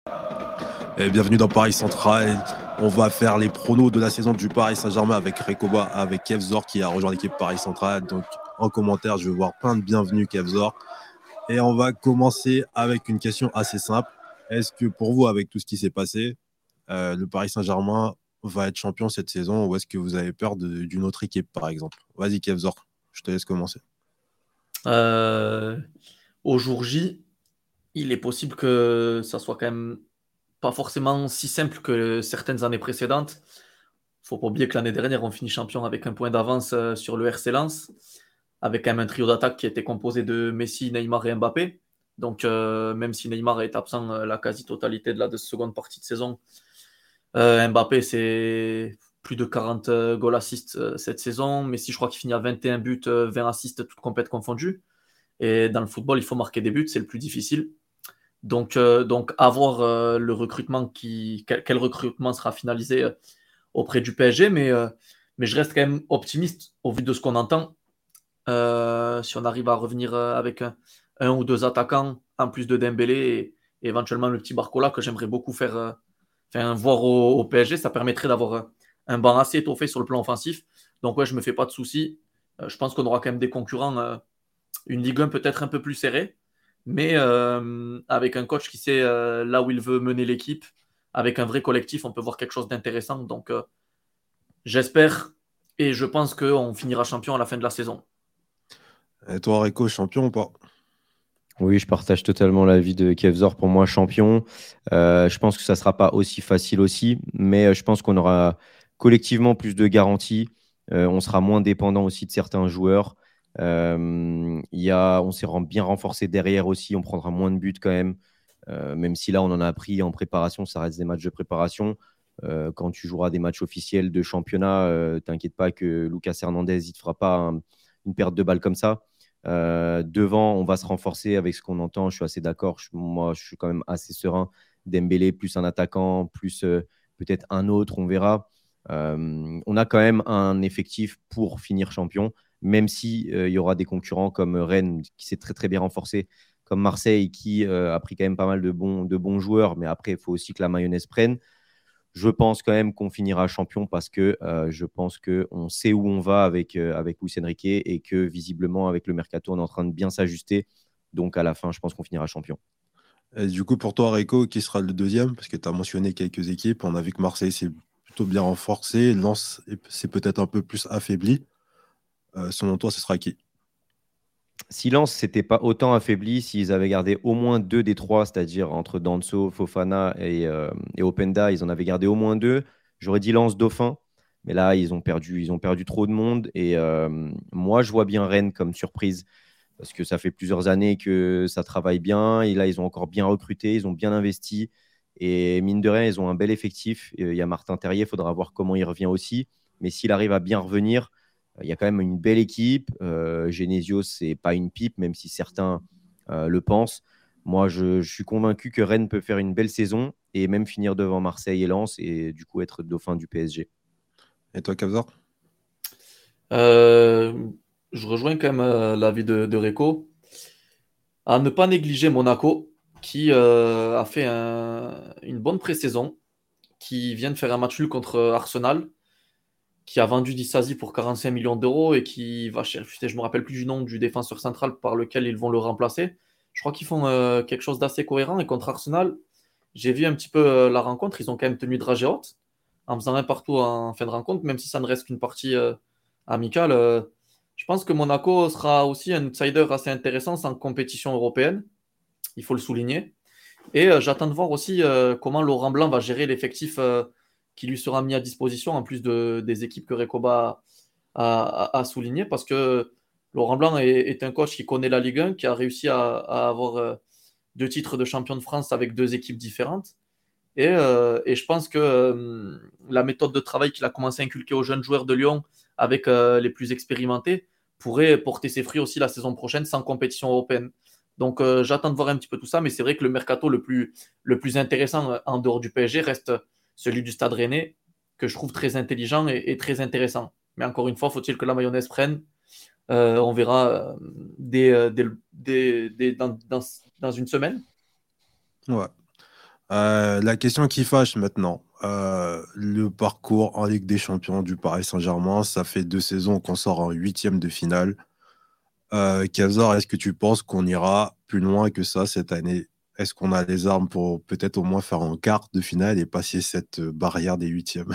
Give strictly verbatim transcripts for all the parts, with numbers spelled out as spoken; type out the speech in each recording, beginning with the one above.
Et bienvenue dans Paris Central. On va faire les pronos de la saison du Paris Saint-Germain avec Rekoba, avec Kevzor qui a rejoint l'équipe Paris Central. Donc en commentaire, je vais voir plein de bienvenus Kevzor. Et on va commencer avec une question assez simple. Est-ce que pour vous, avec tout ce qui s'est passé, euh, le Paris Saint-Germain va être champion cette saison ou est-ce que vous avez peur de- d'une autre équipe, par exemple? Vas-y Kevzor, je te laisse commencer. Euh, Au jour J, il est possible que ça soit quand même pas forcément si simple que certaines années précédentes. Faut pas oublier que l'année dernière, on finit champion avec un point d'avance euh, sur le R C Lens, avec quand même un trio d'attaque qui était composé de Messi, Neymar et Mbappé. Donc, euh, même si Neymar est absent euh, la quasi-totalité de la de seconde partie de saison, euh, Mbappé, c'est plus de quarante euh, goal assists euh, cette saison. Messi, je crois qu'il finit à vingt et un buts, euh, vingt assists, toutes compètes confondues. Et dans le football, il faut marquer des buts, c'est le plus difficile. Donc, euh, donc avoir euh, le recrutement qui, quel, quel recrutement sera finalisé euh, auprès du P S G, mais, euh, mais je reste quand même optimiste au vu de ce qu'on entend. Euh, si on arrive à revenir euh, avec un, un ou deux attaquants en plus de Dembélé et, et éventuellement le petit Barcola que j'aimerais beaucoup faire, euh, enfin, voir au, au P S G, ça permettrait d'avoir euh, un banc assez étoffé sur le plan offensif. Donc ouais, je me fais pas de soucis. Euh, je pense qu'on aura quand même des concurrents. Euh, une Ligue un peut-être un peu plus serrée, mais euh, avec un coach qui sait euh, là où il veut mener l'équipe, avec un vrai collectif, on peut voir quelque chose d'intéressant. Donc euh, j'espère et je pense qu'on finira champion à la fin de la saison. Et toi, Rico, champion ou pas? Oui, je partage totalement l'avis de Kevzor. Pour moi, champion. Euh, je pense que ça ne sera pas aussi facile aussi, mais euh, je pense qu'on aura collectivement plus de garanties. Euh, on sera moins dépendant aussi de certains joueurs. Euh, il y a, on s'est ren- bien renforcé derrière aussi. On prendra moins de buts quand même. Euh, même si là, on en a pris en préparation, ça reste des matchs de préparation. Euh, quand tu joueras des matchs officiels de championnat, euh, t'inquiète pas que Lucas Hernandez, il te fera pas un- une perte de balle comme ça. Euh, devant, on va se renforcer avec ce qu'on entend. Je suis assez d'accord. Je- moi, je suis quand même assez serein. Dembélé, plus un attaquant, plus euh, peut-être un autre, on verra. Euh, on a quand même un effectif pour finir champion, même si euh, il y aura des concurrents comme Rennes qui s'est très très bien renforcé, comme Marseille qui euh, a pris quand même pas mal de bons, de bons joueurs, mais après il faut aussi que la mayonnaise prenne. Je pense quand même qu'on finira champion parce que euh, je pense qu'on sait où on va avec, euh, avec Luis Enrique et que visiblement, avec le mercato, on est en train de bien s'ajuster. Donc, à la fin, je pense qu'on finira champion. Et du coup, pour toi, Rico, qui sera le deuxième? Parce que tu as mentionné quelques équipes. On a vu que Marseille s'est plutôt bien renforcé. Lens est- s'est peut-être un peu plus affaibli. Euh, selon toi, ce sera qui? Si Lens s'était pas autant affaibli, s'ils avaient gardé au moins deux des trois, c'est-à-dire entre Danso, Fofana et, euh, et Openda, ils en avaient gardé au moins deux, j'aurais dit Lens Dauphin. Mais là, ils ont perdu, ils ont perdu trop de monde. Et euh, moi, je vois bien Rennes comme surprise parce que ça fait plusieurs années que ça travaille bien. Et là, ils ont encore bien recruté, ils ont bien investi. Et mine de rien, ils ont un bel effectif. Et, euh, Il y a Martin Terrier, il faudra voir comment il revient aussi. Mais s'il arrive à bien revenir, euh, il y a quand même une belle équipe. Euh, Genesio, c'est pas une pipe, même si certains euh, le pensent. Moi, je, je suis convaincu que Rennes peut faire une belle saison et même finir devant Marseille et Lens et du coup être dauphin du P S G. Et toi, Kavzar? Euh, je rejoins quand même euh, l'avis de, de Reco. À ne pas négliger Monaco, qui euh, a fait un- une bonne pré-saison, qui vient de faire un match nul contre Arsenal, qui a vendu Disasi pour quarante-cinq millions d'euros et qui va chercher, je me rappelle plus du nom du défenseur central par lequel ils vont le remplacer. Je crois qu'ils font euh, quelque chose d'assez cohérent et contre Arsenal, j'ai vu un petit peu euh, la rencontre, ils ont quand même tenu dragée haute en faisant un partout en fin de rencontre, même si ça ne reste qu'une partie euh, amicale. Euh, je pense que Monaco sera aussi un outsider assez intéressant en compétition européenne, il faut le souligner. Et euh, j'attends de voir aussi euh, comment Laurent Blanc va gérer l'effectif euh, qui lui sera mis à disposition, en plus de, des équipes que Recoba a, a, a soulignées, parce que Laurent Blanc est, est, un coach qui connaît la Ligue un, qui a réussi à, à avoir euh, deux titres de champion de France avec deux équipes différentes. Et, euh, et je pense que euh, la méthode de travail qu'il a commencé à inculquer aux jeunes joueurs de Lyon avec euh, les plus expérimentés pourrait porter ses fruits aussi la saison prochaine sans compétition européenne. Donc euh, j'attends de voir un petit peu tout ça, mais c'est vrai que le mercato le plus, le plus intéressant euh, en dehors du P S G reste celui du Stade Rennais, que je trouve très intelligent et, et très intéressant. Mais encore une fois, faut-il que la mayonnaise prenne. Euh, on verra euh, dès, euh, dès, dès, dès- dans, dans, dans une semaine. Ouais. Euh, la question qui fâche maintenant, euh, le parcours en Ligue des Champions du Paris Saint-Germain, ça fait deux saisons qu'on sort en huitième de finale. Euh, Kevzor, est-ce que tu penses qu'on ira plus loin que ça cette année? Est-ce qu'on a les armes pour peut-être au moins faire un quart de finale et passer cette euh, barrière des huitièmes?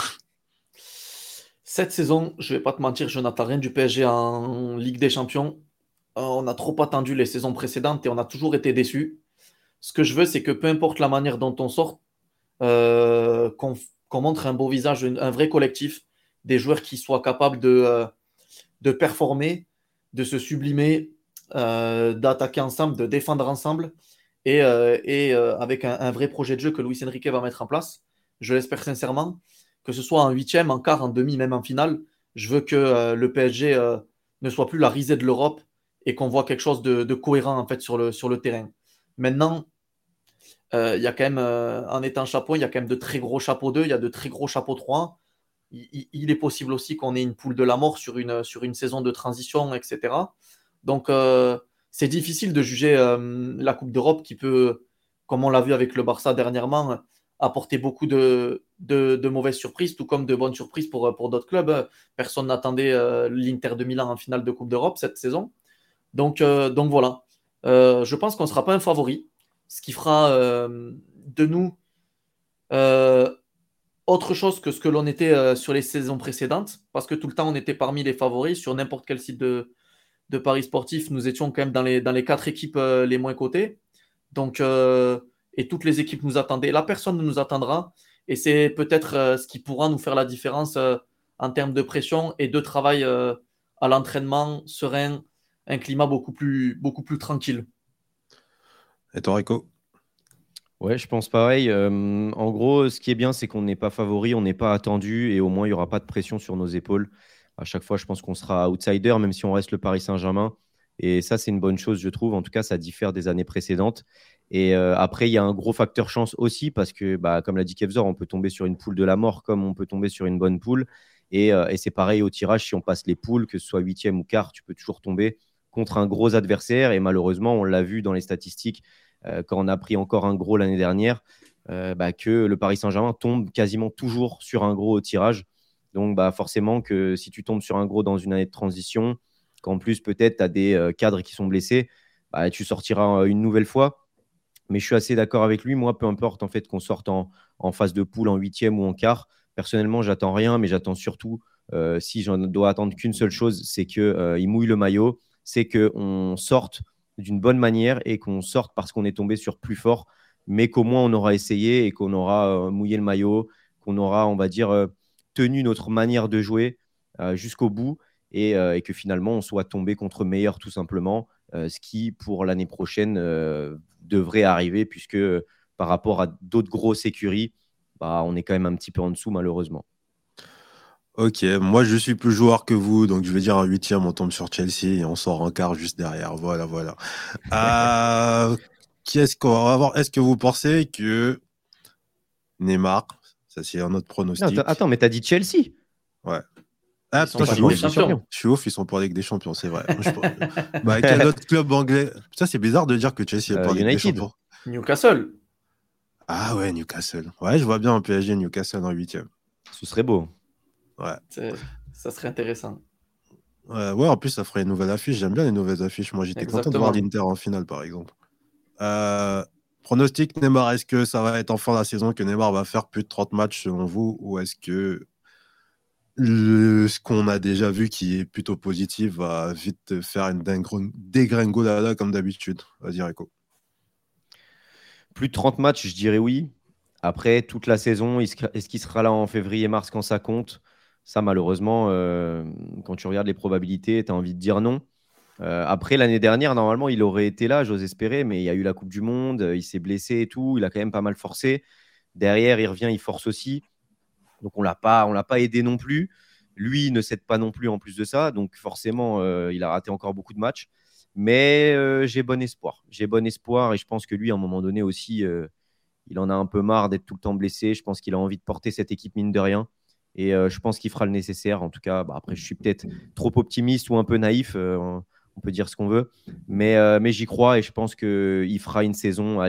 Cette saison, je vais pas te mentir, je n'attends rien du P S G en Ligue des Champions. Euh, on a trop attendu les saisons précédentes et on a toujours été déçus. Ce que je veux, c'est que peu importe la manière dont on sort, euh, qu'on qu'on montre un beau visage, un, un vrai collectif, des joueurs qui soient capables de, euh, de performer, de se sublimer, euh, d'attaquer ensemble, de défendre ensemble et, euh, et euh, avec un, un vrai projet de jeu que Luis Enrique va mettre en place. Je l'espère sincèrement, que ce soit en huitième, en quart, en demi, même en finale. Je veux que euh, le P S G euh, ne soit plus la risée de l'Europe et qu'on voit quelque chose de, de cohérent en fait sur le, sur le terrain. Maintenant, euh, il y a quand même, euh, en étant chapeau, il y a quand même de très gros chapeaux deux, il y a de très gros chapeaux trois. Il, il- il est possible aussi qu'on ait une poule de la mort sur une, sur une saison de transition, et cetera. Donc, euh, c'est difficile de juger euh, la Coupe d'Europe qui peut, comme on l'a vu avec le Barça dernièrement, apporter beaucoup de, de, de mauvaises surprises, tout comme de bonnes surprises pour, pour d'autres clubs. Personne n'attendait euh, l'Inter de Milan en finale de Coupe d'Europe cette saison. Donc, euh, donc voilà. Euh, je pense qu'on ne sera pas un favori, ce qui fera euh, de nous euh, autre chose que ce que l'on était euh, sur les saisons précédentes, parce que tout le temps on était parmi les favoris sur n'importe quel site de, de paris sportif. Nous étions quand même dans les, dans les quatre équipes euh, les moins cotées. Donc, euh, et toutes les équipes nous attendaient. La personne ne nous attendra. Et c'est peut-être euh, ce qui pourra nous faire la différence euh, en termes de pression et de travail euh, à l'entraînement serein, un climat beaucoup plus, beaucoup plus tranquille. Et toi, Rico? Ouais, je pense pareil. Euh, en gros, ce qui est bien, c'est qu'on n'est pas favori, on n'est pas attendu et au moins, il n'y aura pas de pression sur nos épaules. À chaque fois, je pense qu'on sera outsider, même si on reste le Paris Saint-Germain. Et ça, c'est une bonne chose, je trouve. En tout cas, ça diffère des années précédentes. Et euh, après, il y a un gros facteur chance aussi parce que, bah, comme l'a dit Kevzor, on peut tomber sur une poule de la mort comme on peut tomber sur une bonne poule. Et, euh, et c'est pareil au tirage, si on passe les poules, que ce soit huitième ou quart, tu peux toujours tomber contre un gros adversaire. Et malheureusement, on l'a vu dans les statistiques euh, quand on a pris encore un gros l'année dernière, euh, bah, que le Paris Saint-Germain tombe quasiment toujours sur un gros au tirage. Donc bah, forcément que si tu tombes sur un gros dans une année de transition, qu'en plus peut-être tu as des euh, cadres qui sont blessés, bah, tu sortiras une nouvelle fois. Mais je suis assez d'accord avec lui. Moi, peu importe en fait qu'on sorte en, en phase de poule, en huitième ou en quart. Personnellement, j'attends rien, mais j'attends surtout, euh, si j'en dois attendre qu'une seule chose, c'est qu'il euh, il mouille le maillot, c'est qu'on sorte d'une bonne manière et qu'on sorte parce qu'on est tombé sur plus fort, mais qu'au moins on aura essayé et qu'on aura euh, mouillé le maillot, qu'on aura, on va dire, euh, tenu notre manière de jouer euh, jusqu'au bout et, euh, et que finalement on soit tombé contre meilleur tout simplement. Euh, ce qui, pour l'année prochaine, euh, devrait arriver, puisque euh, par rapport à d'autres grosses écuries, bah, on est quand même un petit peu en dessous, malheureusement. Ok, moi je suis plus joueur que vous, donc je vais dire un huitième, on tombe sur Chelsea et on sort en quart juste derrière. Voilà, voilà. Euh, qu'est-ce qu'on va voir? Est-ce que vous pensez que Neymar, ça c'est un autre Non, t- pronostic. attends, mais t'as dit Chelsea? Ouais. Ah, Ils sont putain, je pas T'es suis en en Ligue des Ligue ouf. des Champions. Champions. Je suis ouf, ils sont pour la Ligue des Champions, c'est vrai. Je- Bah, quel autre club anglais? Putain, c'est bizarre de dire que Chelsea est Euh, pour la Ligue des United. Champions. Newcastle. Ah ouais, Newcastle. Ouais, je vois bien un P S G Newcastle en huitième. Ce serait beau. Ouais. C'est- Ça serait intéressant. Ouais, ouais, en plus, ça ferait une nouvelle affiche. J'aime bien les nouvelles affiches. Moi, j'étais content de voir Exactement. l'Inter en finale, par exemple. Euh, pronostic Neymar, est-ce que ça va être enfin la saison que Neymar va faire plus de trente matchs selon vous? Ou est-ce que le- ce qu'on a déjà vu qui est plutôt positif va vite faire une dingre- dégringolade comme d'habitude? Vas-y, Rico. Plus de trente matchs, je dirais oui. Après, toute la saison, est-ce que- est-ce qu'il sera là en février-mars quand ça compte? Ça, malheureusement, euh, quand tu regardes les probabilités, tu as envie de dire non. Euh, après, l'année dernière, normalement, il aurait été là, j'ose espérer, mais il y a eu la Coupe du Monde, euh, il s'est blessé et tout, il a quand même pas mal forcé. Derrière, il revient, il force aussi. Donc, on l'a pas, on l'a pas aidé non plus. Lui il ne cède pas non plus en plus de ça. Donc, forcément, euh, il a raté encore beaucoup de matchs. Mais euh, j'ai bon espoir. J'ai bon espoir et je pense que lui, à un moment donné aussi, euh, il en a un peu marre d'être tout le temps blessé. Je pense qu'il a envie de porter cette équipe mine de rien. Et euh, je pense qu'il fera le nécessaire. En tout cas, bah, après, je suis peut-être trop optimiste ou un peu naïf. Euh, on peut dire ce qu'on veut. Mais, euh, mais j'y crois et je pense qu'il fera une saison, allez,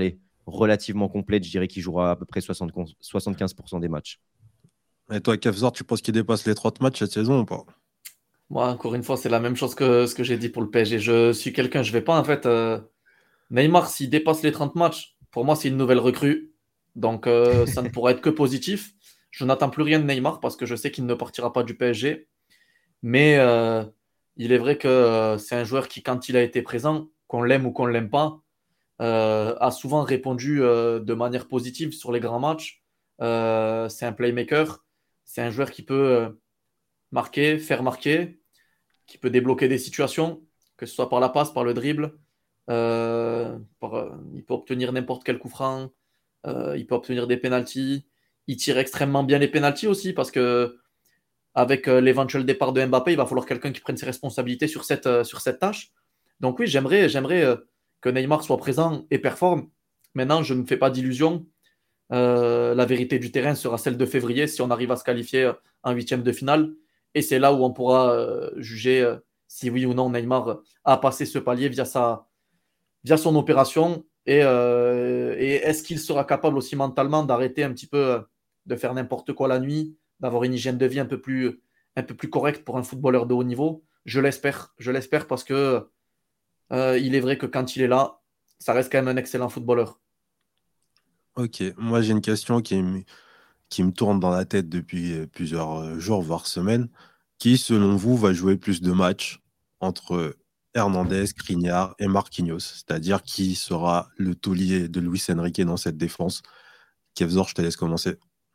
relativement complète. Je dirais qu'il jouera à peu près soixante-quinze pour cent des matchs. Et toi, Kevzor, tu penses qu'il dépasse les trente matchs cette saison ou pas? Moi, encore une fois, c'est la même chose que ce que j'ai dit pour le P S G. Je suis quelqu'un, je vais pas en fait. euh, Neymar, s'il dépasse les trente matchs, pour moi, c'est une nouvelle recrue. Donc, euh, ça ne pourra être que positif. Je n'attends plus rien de Neymar parce que je sais qu'il ne partira pas du P S G. Mais euh, il est vrai que euh, c'est un joueur qui, quand il a été présent, qu'on l'aime ou qu'on ne l'aime pas, euh, a souvent répondu euh, de manière positive sur les grands matchs. Euh, c'est un playmaker. C'est un joueur qui peut euh, marquer, faire marquer, qui peut débloquer des situations, que ce soit par la passe, par le dribble. Euh, par- euh, il peut obtenir n'importe quel coup franc. Euh, il peut obtenir des pénaltys. Il tire extrêmement bien les pénaltys aussi parce que avec euh, l'éventuel départ de Mbappé, il va falloir quelqu'un qui prenne ses responsabilités sur cette, euh, sur cette tâche. Donc oui, j'aimerais, j'aimerais euh, que Neymar soit présent et performe. Maintenant, je ne me fais pas d'illusions. Euh, la vérité du terrain sera celle de février si on arrive à se qualifier euh, en huitième de finale. Et c'est là où on pourra euh, juger euh, si oui ou non Neymar a passé ce palier via, sa, via son opération. Et, euh, et est-ce qu'il sera capable aussi mentalement d'arrêter un petit peu euh, de faire n'importe quoi la nuit, d'avoir une hygiène de vie un peu plus, un peu plus correcte pour un footballeur de haut niveau? Je l'espère. Je l'espère parce que euh, il est vrai que quand il est là, ça reste quand même un excellent footballeur. Ok, moi j'ai une question qui me, qui me tourne dans la tête depuis euh, plusieurs euh, jours, voire semaines. Qui, selon vous, va jouer plus de matchs entre Hernandez, Skriniar et Marquinhos? C'est-à-dire qui sera le taulier de Luis Enrique dans cette défense? Kevzor, je te laisse commencer.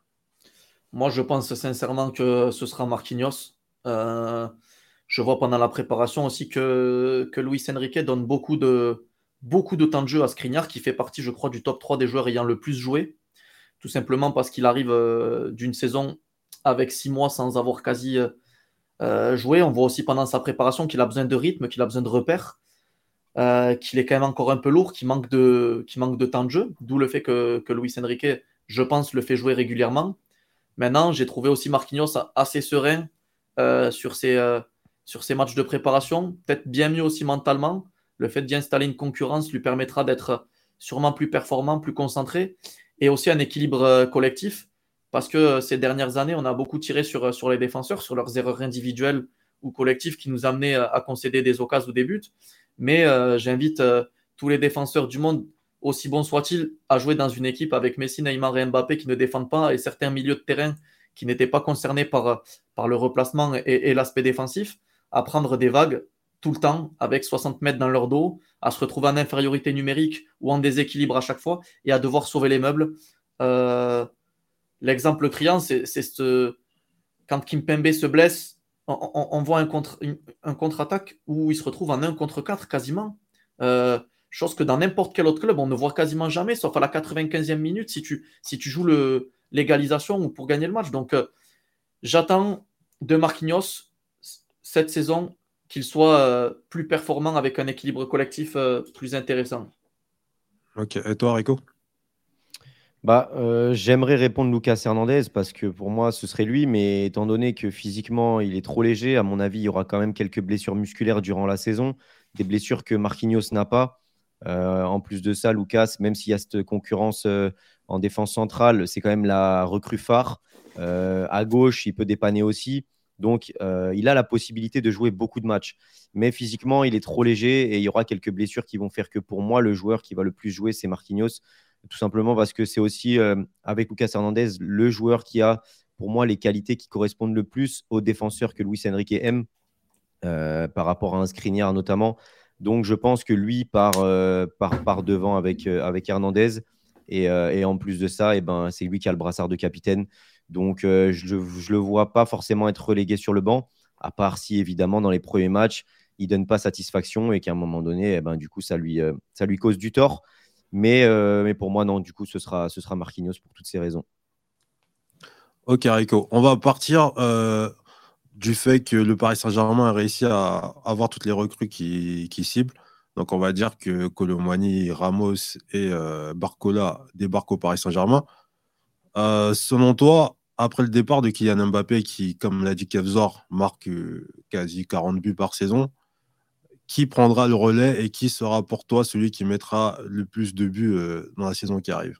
Moi, je pense sincèrement que ce sera Marquinhos. Euh, je vois pendant la préparation aussi que, que Luis Enrique donne beaucoup de, beaucoup de temps de jeu à Skriniar, qui fait partie, je crois, du top trois des joueurs ayant le plus joué. Tout simplement parce qu'il arrive euh, d'une saison avec six mois sans avoir quasi euh, joué. On voit aussi pendant sa préparation qu'il a besoin de rythme, qu'il a besoin de repères, euh, qu'il est quand même encore un peu lourd, qu'il manque de, qu'il manque de temps de jeu. D'où le fait que, que Luis Enrique, je pense, le fait jouer régulièrement. Maintenant, j'ai trouvé aussi Marquinhos assez serein euh, sur ses, euh, sur ses matchs de préparation, peut-être bien mieux aussi mentalement. Le fait d'y installer une concurrence lui permettra d'être sûrement plus performant, plus concentré, et aussi un équilibre euh, collectif, parce que euh, ces dernières années, on a beaucoup tiré sur, euh, sur les défenseurs, sur leurs erreurs individuelles ou collectives qui nous amenaient euh, à concéder des occasions ou des buts. Mais euh, j'invite euh, tous les défenseurs du monde, aussi bon soit-il, à jouer dans une équipe avec Messi, Neymar et Mbappé qui ne défendent pas et certains milieux de terrain qui n'étaient pas concernés par, par le replacement et, et l'aspect défensif, à prendre des vagues tout le temps avec soixante mètres dans leur dos, à se retrouver en infériorité numérique ou en déséquilibre à chaque fois et à devoir sauver les meubles. Euh, L'exemple criant, c'est c'est ce, quand Kimpembe se blesse, on, on- on voit un, contre, une- un contre-attaque où il se retrouve en un contre quatre quasiment. Euh, Chose que dans n'importe quel autre club, on ne voit quasiment jamais, sauf à la quatre-vingt-quinzième minute si tu, si tu joues le, l'égalisation ou pour gagner le match. Donc, euh, j'attends de Marquinhos cette saison qu'il soit euh, plus performant avec un équilibre collectif euh, plus intéressant. Ok, et toi, Rico? Bah, euh, j'aimerais répondre Lucas Hernandez parce que pour moi, ce serait lui, mais étant donné que physiquement, il est trop léger, à mon avis, il y aura quand même quelques blessures musculaires durant la saison, des blessures que Marquinhos n'a pas. Euh, en plus de ça, Lucas, même s'il y a cette concurrence euh, en défense centrale, c'est quand même la recrue phare. Euh, à gauche, il peut dépanner aussi. Donc, euh, il a la possibilité de jouer beaucoup de matchs. Mais physiquement, il est trop léger et il y aura quelques blessures qui vont faire que pour moi, le joueur qui va le plus jouer, c'est Marquinhos. Tout simplement parce que c'est aussi, euh, avec Lucas Hernandez, le joueur qui a, pour moi, les qualités qui correspondent le plus aux défenseurs que Luis Enrique aime, euh, par rapport à un Skriniar notamment. Donc, je pense que lui part, euh, part, part devant avec, euh, avec Hernandez. Et, euh, et en plus de ça, eh ben, c'est lui qui a le brassard de capitaine. Donc, euh, je ne le vois pas forcément être relégué sur le banc, à part si, évidemment, dans les premiers matchs, il ne donne pas satisfaction et qu'à un moment donné, eh ben, du coup, ça lui, euh, ça lui cause du tort. Mais, euh, mais pour moi, non, du coup, ce sera, ce sera Marquinhos pour toutes ces raisons. Ok, Rico. On va partir euh, du fait que le Paris Saint-Germain a réussi à avoir toutes les recrues qui, qui ciblent. Donc, on va dire que Colomani, Ramos et euh, Barcola débarquent au Paris Saint-Germain. Euh, selon toi, après le départ de Kylian Mbappé, qui, comme l'a dit Kevzor, marque euh, quasi quarante buts par saison, qui prendra le relais et qui sera pour toi celui qui mettra le plus de buts euh, dans la saison qui arrive?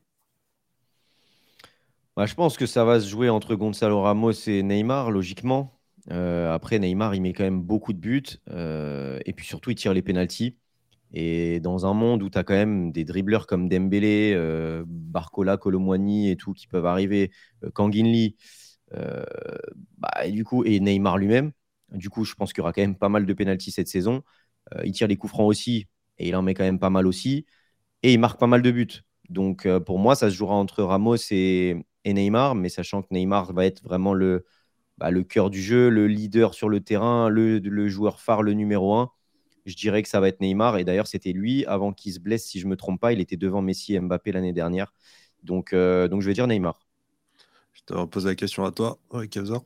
Bah, je pense que ça va se jouer entre Gonzalo Ramos et Neymar, logiquement. Euh, après, Neymar, il met quand même beaucoup de buts. Euh, et puis surtout, il tire les pénaltys. Et dans un monde où tu as quand même des dribbleurs comme Dembélé, euh, Barcola, Colomwani et tout qui peuvent arriver, euh, Kanginli, euh, bah, et du coup, et Neymar lui-même, du coup, je pense qu'il y aura quand même pas mal de pénaltys cette saison. Euh, il tire les coups francs aussi, et il en met quand même pas mal aussi. Et il marque pas mal de buts. Donc, euh, pour moi, ça se jouera entre Ramos et, et Neymar, mais sachant que Neymar va être vraiment le, bah, le cœur du jeu, le leader sur le terrain, le, le joueur phare, le numéro un. Je dirais que ça va être Neymar. Et d'ailleurs, c'était lui, avant qu'il se blesse, si je ne me trompe pas, il était devant Messi et Mbappé l'année dernière. Donc, euh, donc je vais dire Neymar. Je te repose la question à toi, ouais, Kevzor.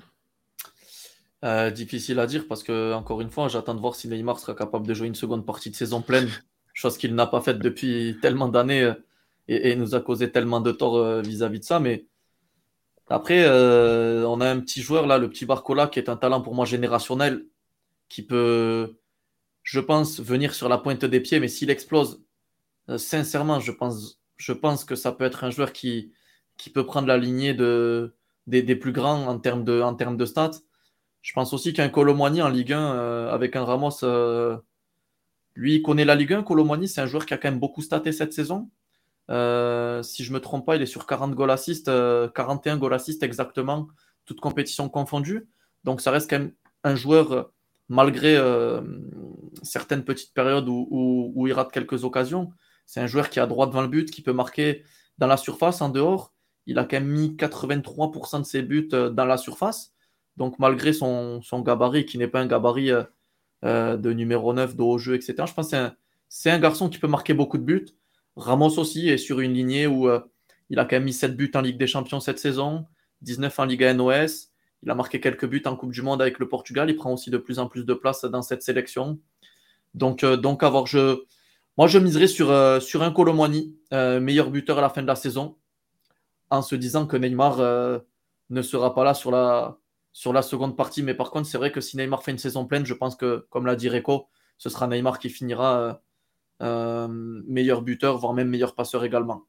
Euh, difficile à dire parce que, encore une fois, j'attends de voir si Neymar sera capable de jouer une seconde partie de saison pleine, chose qu'il n'a pas faite depuis tellement d'années euh, et, et nous a causé tellement de tort euh, vis-à-vis de ça. Mais après, euh, on a un petit joueur là, le petit Barcola, qui est un talent pour moi générationnel, qui peut, je pense, venir sur la pointe des pieds, mais s'il explose, euh, sincèrement, je pense, je pense que ça peut être un joueur qui, qui peut prendre la lignée de, des, des plus grands en termes de, en termes de stats. Je pense aussi qu'un Colomwani en Ligue un euh, avec un Ramos, euh, lui, il connaît la Ligue un. Colomwani, c'est un joueur qui a quand même beaucoup staté cette saison. Euh, si je ne me trompe pas, il est sur quarante goal assists, euh, quarante et un goal assists exactement, toutes compétitions confondues. Donc ça reste quand même un joueur, euh, malgré euh, certaines petites périodes où, où, où il rate quelques occasions, c'est un joueur qui a droit devant le but, qui peut marquer dans la surface, en dehors. Il a quand même mis quatre-vingt-trois pour cent de ses buts euh, dans la surface. Donc malgré son, son gabarit, qui n'est pas un gabarit euh, euh, de numéro neuf, de haut jeu, et cetera, je pense que c'est un, c'est un garçon qui peut marquer beaucoup de buts. Ramos aussi est sur une lignée où euh, il a quand même mis sept buts en Ligue des Champions cette saison, dix-neuf en Liga N O S. Il a marqué quelques buts en Coupe du Monde avec le Portugal. Il prend aussi de plus en plus de place dans cette sélection. Donc, euh, donc avoir, je, moi, je miserais sur, euh, sur un Colomwani, euh, meilleur buteur à la fin de la saison, en se disant que Neymar euh, ne sera pas là sur la, sur la seconde partie. Mais par contre, c'est vrai que si Neymar fait une saison pleine, je pense que, comme l'a dit Reco, ce sera Neymar qui finira euh, euh, meilleur buteur, voire même meilleur passeur également.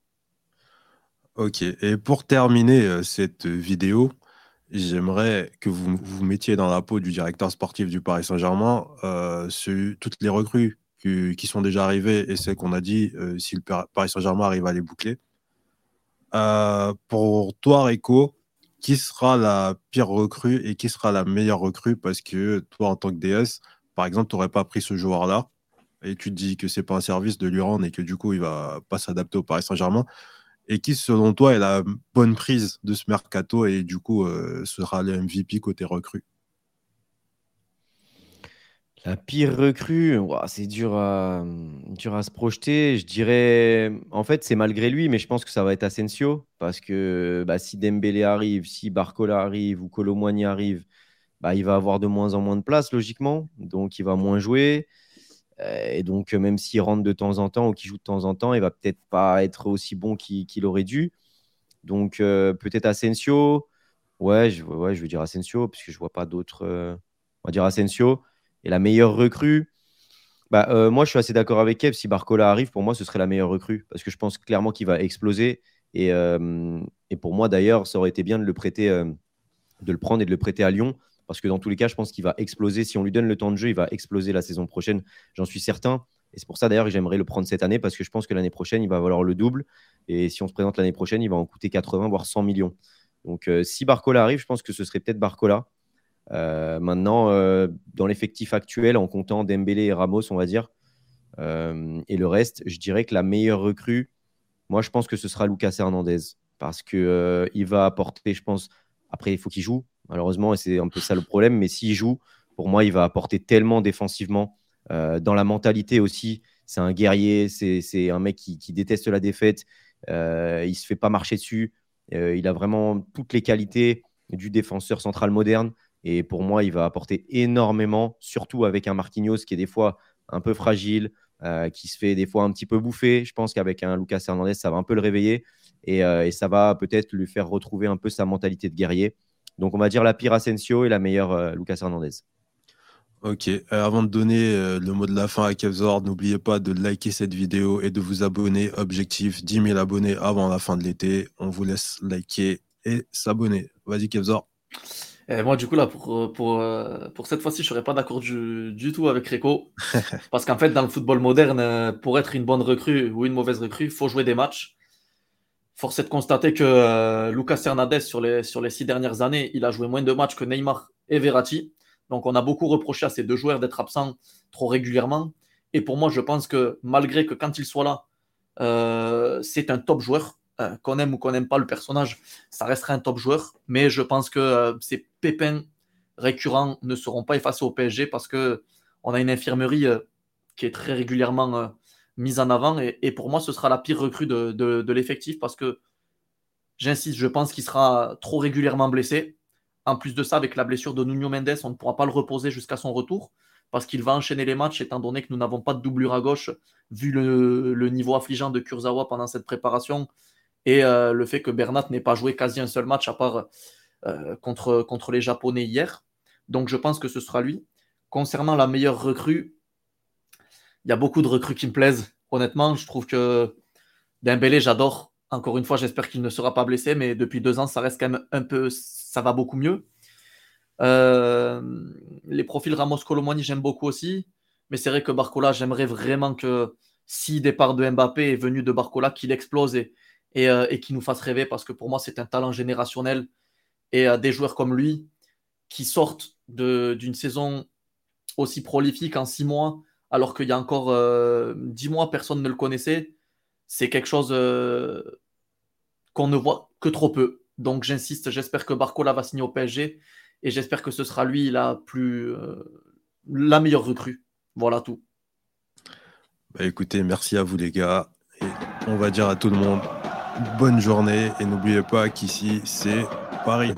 Ok, et pour terminer euh, cette vidéo, j'aimerais que vous vous mettiez dans la peau du directeur sportif du Paris Saint-Germain, euh, ce- toutes les recrues qui, qui sont déjà arrivées et celles qu'on a dit, euh, si le Par- Paris Saint-Germain arrive à les boucler. Euh, pour toi, Rico, qui sera la pire recrue et qui sera la meilleure recrue? Parce que toi, en tant que D S, par exemple, tu n'aurais pas pris ce joueur-là et tu te dis que c'est pas un service de lui rendre et que du coup, il va pas s'adapter au Paris Saint-Germain. Et qui, selon toi, est la bonne prise de ce mercato et du coup euh, sera le M V P côté recrue? La pire recrue, ouah, c'est dur à, dur à se projeter. Je dirais, en fait, c'est malgré lui, mais je pense que ça va être Asensio. Parce que bah, si Dembélé arrive, si Barcola arrive ou Colomwani arrive, bah, il va avoir de moins en moins de place, logiquement. Donc, il va moins jouer. Euh, Et donc, euh, même s'il rentre de temps en temps ou qu'il joue de temps en temps, il va peut-être pas être aussi bon qu'il qu'il aurait dû. Donc, euh, peut-être Asensio. Ouais, je, ouais, je veux dire Asensio, parce que je vois pas d'autres. euh, On va dire Asensio. Et la meilleure recrue, bah, euh, moi, je suis assez d'accord avec Kev. Si Barcola arrive, pour moi, ce serait la meilleure recrue. Parce que je pense clairement qu'il va exploser. Et, euh, et pour moi, d'ailleurs, ça aurait été bien de le prêter, euh, de le prendre et de le prêter à Lyon. Parce que dans tous les cas, je pense qu'il va exploser. Si on lui donne le temps de jeu, il va exploser la saison prochaine. J'en suis certain. Et c'est pour ça, d'ailleurs, que j'aimerais le prendre cette année. Parce que je pense que l'année prochaine, il va valoir le double. Et si on se présente l'année prochaine, il va en coûter quatre-vingts, voire cent millions. Donc, euh, si Barcola arrive, je pense que ce serait peut-être Barcola. Euh, maintenant, euh, dans l'effectif actuel, en comptant Dembélé et Ramos, on va dire, euh, et le reste, je dirais que la meilleure recrue, moi, je pense que ce sera Lucas Hernandez. Parce qu'il euh, il va apporter, je pense, après, il faut qu'il joue, malheureusement, et c'est un peu ça le problème. Mais s'il joue, pour moi, il va apporter tellement défensivement. Euh, dans la mentalité aussi, c'est un guerrier, c'est, c'est un mec qui, qui déteste la défaite. Euh, il ne se fait pas marcher dessus. Euh, il a vraiment toutes les qualités du défenseur central moderne. Et pour moi, il va apporter énormément, surtout avec un Marquinhos qui est des fois un peu fragile, euh, qui se fait des fois un petit peu bouffer. Je pense qu'avec un Lucas Hernandez, ça va un peu le réveiller et, euh, et ça va peut-être lui faire retrouver un peu sa mentalité de guerrier. Donc, on va dire la pire Asensio et la meilleure euh, Lucas Hernandez. Ok, euh, avant de donner euh, le mot de la fin à Kevzor, n'oubliez pas de liker cette vidéo et de vous abonner. Objectif dix mille abonnés avant la fin de l'été. On vous laisse liker et s'abonner. Vas-y Kevzor. Et moi, du coup, là, pour, pour, euh, pour cette fois-ci, je serais pas d'accord du, du tout avec Reco. Parce qu'en fait, dans le football moderne, euh, pour être une bonne recrue ou une mauvaise recrue, il faut jouer des matchs. Force est de constater que euh, Lucas Hernandez, sur les, sur les six dernières années, il a joué moins de matchs que Neymar et Verratti. Donc, on a beaucoup reproché à ces deux joueurs d'être absents trop régulièrement. Et pour moi, je pense que malgré que quand il soit là, euh, c'est un top joueur. Euh, qu'on aime ou qu'on n'aime pas le personnage, ça restera un top joueur. Mais je pense que euh, ces pépins récurrents ne seront pas effacés au P S G parce que on a une infirmerie euh, qui est très régulièrement euh, mise en avant. Et, et, pour moi, ce sera la pire recrue de, de, de l'effectif parce que, j'insiste, je pense qu'il sera trop régulièrement blessé. En plus de ça, avec la blessure de Nuno Mendes, on ne pourra pas le reposer jusqu'à son retour parce qu'il va enchaîner les matchs étant donné que nous n'avons pas de doublure à gauche vu le, le niveau affligeant de Kurzawa pendant cette préparation et euh, le fait que Bernat n'ait pas joué quasi un seul match à part euh, contre, contre les Japonais hier. Donc je pense que ce sera lui. Concernant la meilleure recrue, il y a beaucoup de recrues qui me plaisent. Honnêtement, je trouve que Dembélé, j'adore. Encore une fois, j'espère qu'il ne sera pas blessé, mais depuis deux ans, ça reste quand même un peu, ça va beaucoup mieux. Euh, les profils Ramos-Colomani, j'aime beaucoup aussi, mais c'est vrai que Barcola, j'aimerais vraiment que si départ de Mbappé est venu de Barcola, qu'il explose et, et, euh, et qu'il nous fasse rêver, parce que pour moi, c'est un talent générationnel et euh, des joueurs comme lui qui sortent de, d'une saison aussi prolifique en six mois, alors qu'il y a encore euh, dix mois, personne ne le connaissait. C'est quelque chose euh, qu'on ne voit que trop peu. Donc j'insiste, j'espère que Barcola va signer au P S G et j'espère que ce sera lui la plus euh, la meilleure recrue. Voilà tout. Bah, écoutez, merci à vous les gars. Et on va dire à tout le monde bonne journée. Et n'oubliez pas qu'ici, c'est Paris.